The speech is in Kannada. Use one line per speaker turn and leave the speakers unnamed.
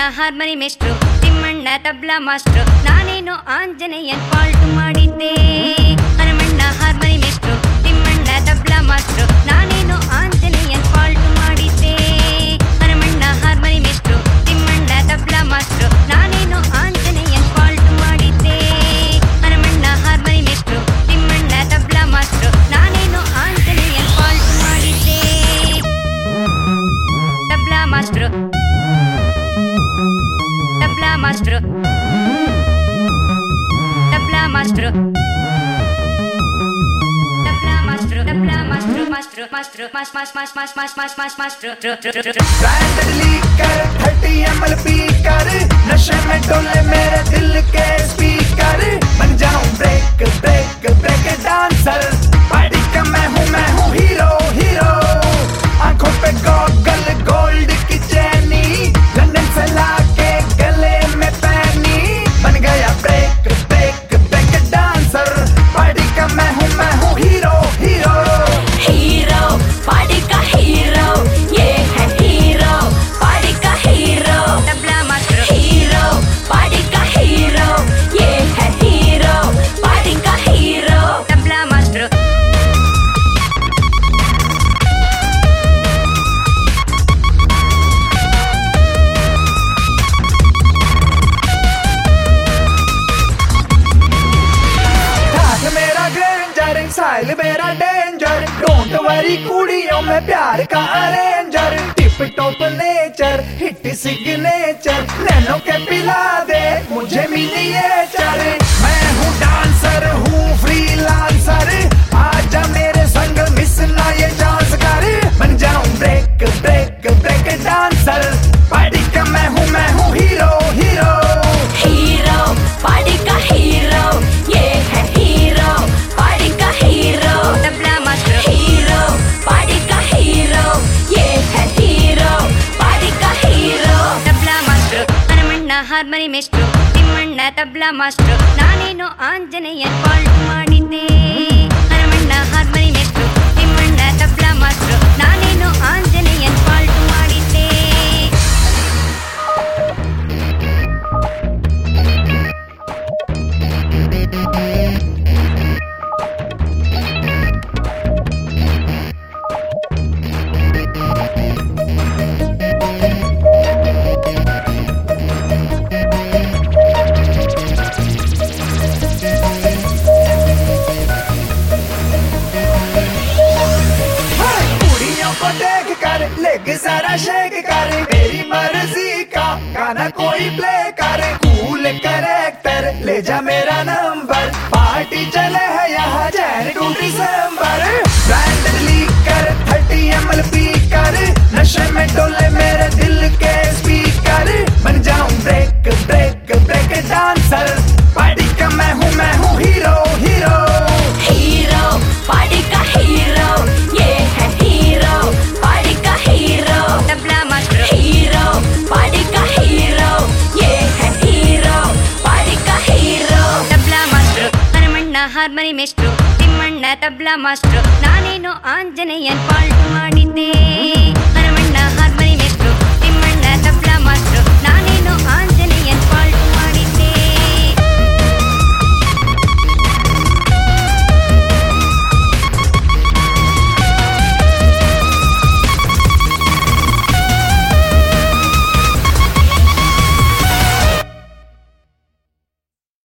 ಹಾರ್ಮನಿ ಮೇಷ್ಟ್ರು, ತಿಮ್ಮಣ್ಣ ತಬ್ಲಾ ಮಾಸ್ಟ್ರು, ನಾನೇನೋ ಆಂಜನೇಯನ್ ಪಾಲ್ಟು ಮಾಡಿದ್ದೆ. ಹನುಮಣ್ಣ ಹಾರ್ಮನಿ ಮೇಷ್ಟ್ರು, ತಿಮ್ಮಣ್ಣ ತಬ್ಲಾ ಮಾಸ್ಟ್ರು, ನಾನೇನೋ ಆಂಜನೇಯನ್ ಪಾಲ್ಟು ಮಾಡಿದ್ದೆ. ಹನುಮಣ್ಣ ಹಾರ್ಮನಿ ಮೇಷ್ಟ್ರು, ತಿಮ್ಮಣ್ಣ ತಬ್ಲಾ ಮಾಸ್ಟ್ರು, ನಾನೇನೋ ಆಂಜನೇಯನ್ ಪಾಲ್ಟು ಮಾಡಿದ್ದೆ. ಹನುಮಣ್ಣ ಹಾರ್ಮನಿ ಮೇಷ್ಟ್ರು, ತಿಮ್ಮಣ್ಣ ತಬ್ಲಾ ಮಾಸ್ಟ್ರು, ನಾನೇನೋ ಆಂಜನೇಯನ್ ಪಾಲ್ಟು ಮಾಡಿದ್ದೆ. Tabla master, tabla master, tabla master, tabla master, tabla master, master master ಮಾಸ್ ಮಾಸ್ ಮಾಸ್ ಮಾಸ್ ಮಾಸ್ ಮಾಸ್ ಮಾಸ್ ಮಾಸ್ಟ್ರು.
ब्रांड लीकर 30 ml पीकर, नशे में डोले मेरे दिल के स्पीकर, बन जाऊं break break break dancer, party का मैं हूँ हीरो हीरो, आंखों पे गॉगल गोल्ड की चैनी, लंदन से लाके गले में पहनी, बन गया break break break dancer, party का मैं हूँ हीरो हीरो
हीरो, पार्टी का हीरो, ये है हीरो, पार्टी का hero.
Tabla master
hero, party का हीरो, ये है हीरो, पार्टी का हीरो.
तबला मास्टर
मेरा ग्रेंजर, साइल मेरा डेंजर, डोंट वरी कुड़ियों में प्यार का arranger, tip top nature hit signature, नैनो के पिला दे मुझे मिनिएचर, मैं हूँ डांसर हूँ फ्रीलांसर, आजा मेरे संग मिस ना ये चांस कर, बन जाऊं break break break dancer, party का मैं हूँ हीरो हीरो
हीरो, पार्टी का हीरो, ये है हीरो, पार्टी का hero.
Tabla master
hero, party का हीरो, ये है हीरो, पार्टी का hero.
Tabla master Hanumanna harmony ಮೇಷ್ಟ್ರು, ತಿಮ್ಮಣ್ಣ ತಬ್ಲಾ ಮಾಸ್ಟ್ರು, ನಾನೇನೋ ಆಂಜನೇಯನ್ ಪಾಲ್ಟು ಮಾಡಿದ್ದೆ. ಹನುಮಣ್ಣ ಹಾರ್ಮನಿ ಮೇಷ್ಟ್ರು, ತಿಮ್ಮಣ್ಣ ತಬ್ಲಾ ಮಾಸ್ಟ್ರು, ನಾನೇನೋ ಆಂಜನೇಯನ್ ಪಾಲ್ಟು ಮಾಡಿದ್ದೆ.
कुड़ियों को देख कर लेग सारा शेक कर, मेरी मर्जी का गाना कोई प्ले कर, कूल करेक्टर ले जा मेरा नंबर, पार्टी चले है यहाँ Jan to December, brand liquor 30 ml पीकर, नशे में डोले मेरे दिल के स्पीकर, बन जाऊं break break break dancer, party का मैं हूँ हीरो हीरो
हीरो, पार्टी का हीरो, ये है हीरो, पार्टी का hero.
Tabla master
hero, party का हीरो, ये है हीरो, पार्टी का hero.
Tabla master Hanumanna harmony ಮೇಷ್ಟ್ರು, ತಿಮ್ಮಣ್ಣ ತಬ್ಲಾ ಮಾಸ್ಟ್ರು, ನಾನೇನೋ ಆಂಜನೇಯನ್ ಪಾಲ್ಟು ಮಾಡಿದ್ದೆ.